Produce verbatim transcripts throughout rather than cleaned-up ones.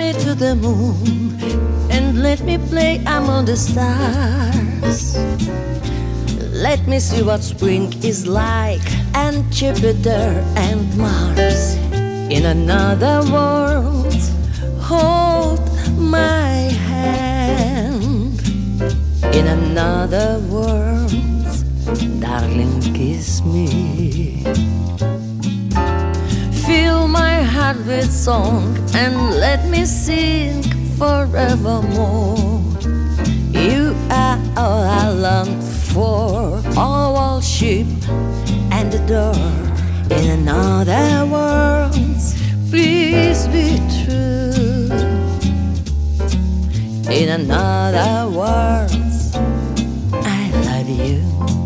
me to the moon and let me play among the stars. Let me see what spring is like, and Jupiter and Mars. In another world, hold my hand. In another world, darling, kiss me. Fill my heart with song and let me sing forevermore. You are all I long for, all I worship and adore. In another world, please be true. In another world, I love you.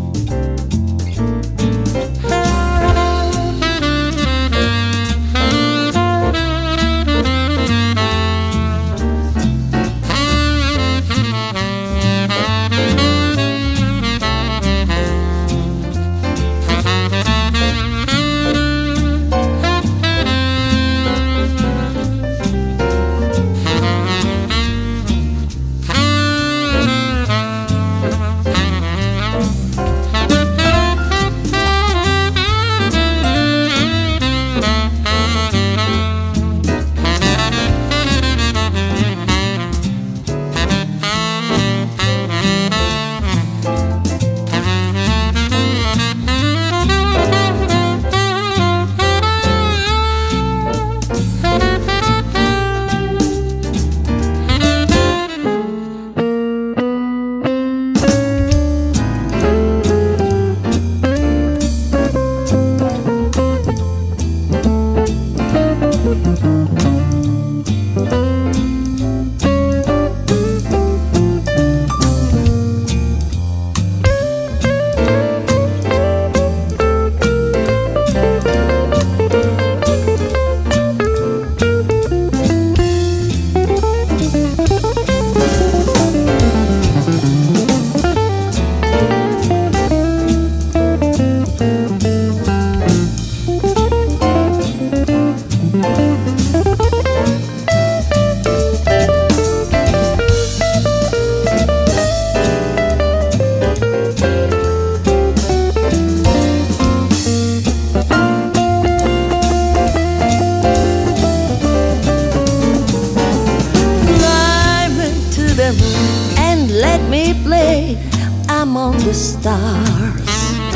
And let me play among the stars.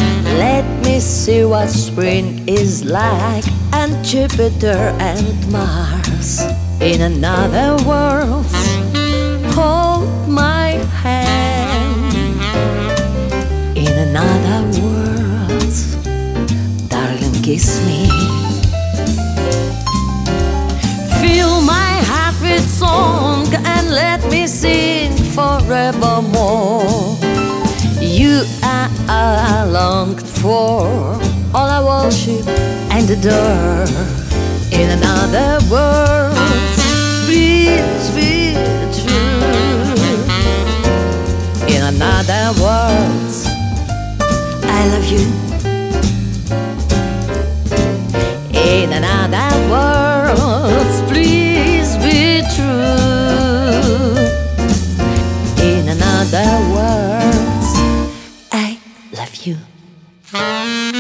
Let me see what spring is like, and Jupiter and Mars. In another world, hold my hand. In another world, darling, kiss me. Fill my heart with song and let me sing forevermore. You are all I longed for, all I worship and adore. In another world, please be true. In another world, I love you. In another world, please be true. In another world, I love you.